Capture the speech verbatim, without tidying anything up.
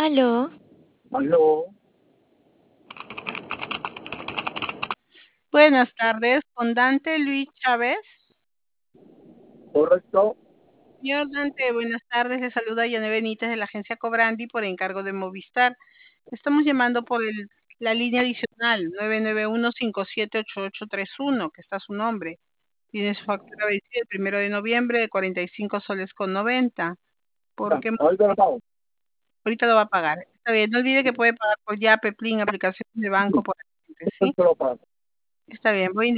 Aló, Aló, Buenas tardes, con Dante Luis Chávez. correcto. Señor Dante, buenas tardes. Le saluda Yané Benítez de la agencia Cobrandi por encargo de Movistar. Estamos llamando por el- la línea adicional nueve nueve uno cinco siete ocho ocho tres uno, que está a su nombre. Tiene su factura vencida el primero de noviembre de cuarenta y cinco soles con noventa. Ya, Porque ahorita lo pago. ahorita lo va a pagar. Está bien, no olvide que puede pagar por Yape, Plin, aplicaciones de banco por agente, ¿sí? Ahorita lo pago. Está bien, voy a